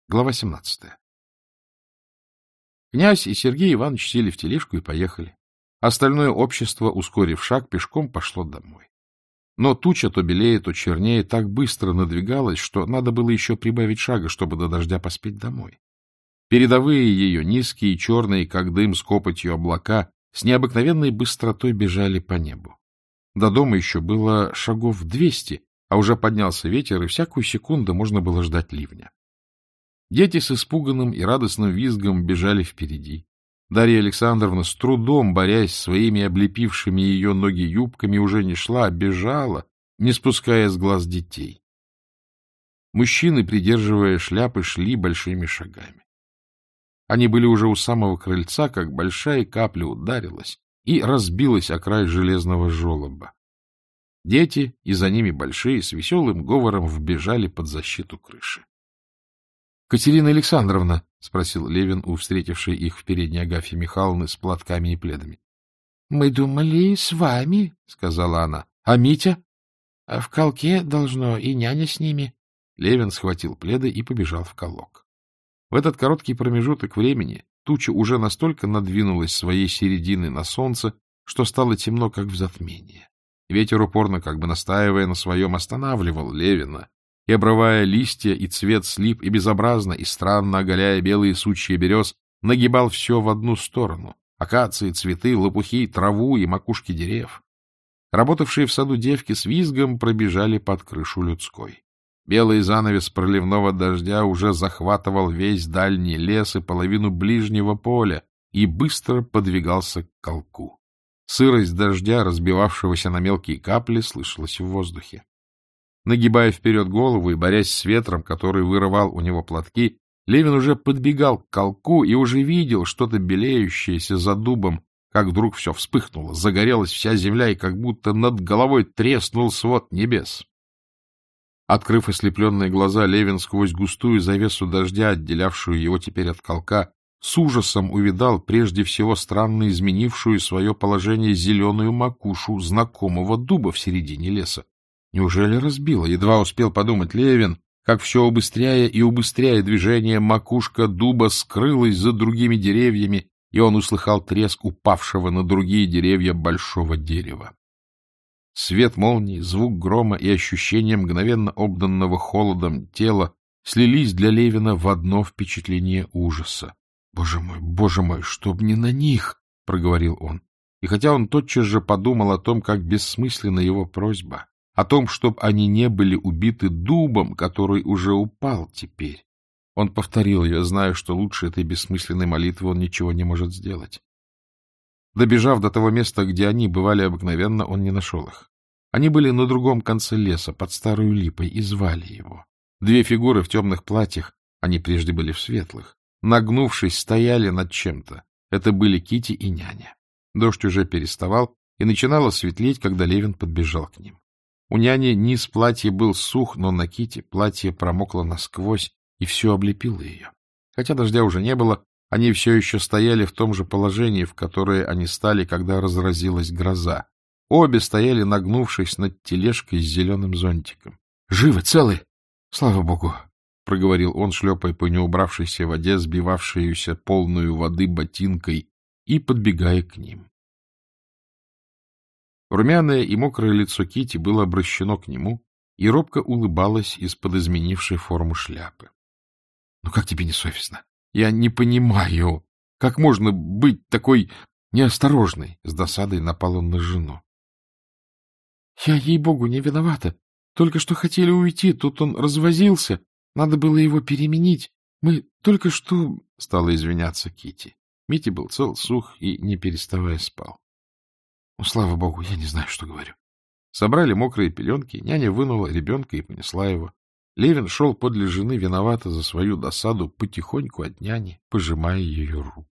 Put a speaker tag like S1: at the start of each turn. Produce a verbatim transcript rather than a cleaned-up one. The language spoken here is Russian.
S1: Глава семнадцатая. Князь и Сергей Иванович сели в тележку и поехали. Остальное общество, ускорив шаг, пешком пошло домой. Но туча то белее, то чернее так быстро надвигалась, что надо было еще прибавить шага, чтобы до дождя поспеть домой. Передовые ее, низкие, черные, как дым с копотью облака, с необыкновенной быстротой бежали по небу. До дома еще было шагов двести, а уже поднялся ветер, и всякую секунду можно было ждать ливня. Дети с испуганным и радостным визгом бежали впереди. Дарья Александровна, с трудом борясь своими облепившими ее ноги юбками, уже не шла, а бежала, не спуская с глаз детей. Мужчины, придерживая шляпы, шли большими шагами. Они были уже у самого крыльца, как большая капля ударилась и разбилась о край железного желоба. Дети, и за ними большие, с веселым говором вбежали под защиту крыши. — Катерина Александровна, — спросил Левин у встретившей их в передней Агафьи Михайловны с платками и пледами. — Мы думали, с вами, — сказала она. — А Митя? — В колке должно, и няня с ними. Левин схватил пледы и побежал в колок. В этот короткий промежуток времени туча уже настолько надвинулась своей середины на солнце, что стало темно, как в затмении. Ветер, упорно, как бы настаивая на своем, останавливал Левина, и, обрывая листья и цвет слип, и безобразно, и странно оголяя белые сучья берез, нагибал все в одну сторону — акации, цветы, лопухи, траву и макушки деревьев. Работавшие в саду девки с визгом пробежали под крышу людской. Белый занавес проливного дождя уже захватывал весь дальний лес и половину ближнего поля и быстро подвигался к колку. Сырость дождя, разбивавшегося на мелкие капли, слышалась в воздухе. Нагибая вперед голову и борясь с ветром, который вырывал у него платки, Левин уже подбегал к колку и уже видел что-то белеющееся за дубом, как вдруг все вспыхнуло, загорелась вся земля, и как будто над головой треснул свод небес. Открыв ослепленные глаза, Левин сквозь густую завесу дождя, отделявшую его теперь от колка, с ужасом увидал прежде всего странно изменившую свое положение зеленую макушу знакомого дуба в середине леса. Неужели разбило? Едва успел подумать Левин, как все убыстряя и убыстряя движение, макушка дуба скрылась за другими деревьями, и он услыхал треск упавшего на другие деревья большого дерева. Свет молнии, звук грома и ощущение мгновенно обданного холодом тела слились для Левина в одно впечатление ужаса. — Боже мой, боже мой, чтоб не на них! — проговорил он. И хотя он тотчас же подумал о том, как бессмысленна его просьба, о том, чтоб они не были убиты дубом, который уже упал теперь, он повторил ее, зная, что лучше этой бессмысленной молитвы он ничего не может сделать. Добежав до того места, где они бывали обыкновенно, он не нашел их. Они были на другом конце леса, под старой липой, и звали его. Две фигуры в темных платьях, они прежде были в светлых, нагнувшись, стояли над чем-то. Это были Кити и няня. Дождь уже переставал, и начинало светлеть, когда Левин подбежал к ним. У няни низ платья был сух, но на Кити платье промокло насквозь, и все облепило ее. Хотя дождя уже не было, они все еще стояли в том же положении, в которое они стали, когда разразилась гроза. Обе стояли, нагнувшись над тележкой с зеленым зонтиком. — Живы, целы! Слава богу! — проговорил он, шлепая по неубравшейся воде, сбивавшуюся полную воды ботинкой, и подбегая к ним. Румяное и мокрое лицо Кити было обращено к нему, и робко улыбалось из-под изменившей форму шляпы. — Ну как тебе не совестно? Я не понимаю, как можно быть такой неосторожной? С досадой напал он на жену. — Я, ей-богу, не виновата. Только что хотели уйти, тут он развозился. Надо было его переменить. Мы только что... — стала извиняться Кити. Митя был цел, сух и, не переставая, спал. — Ну, слава богу, я не знаю, что говорю. Собрали мокрые пеленки, няня вынула ребенка и понесла его. Левин шел подле жены, виновато за свою досаду, потихоньку от няни, пожимая ее руку.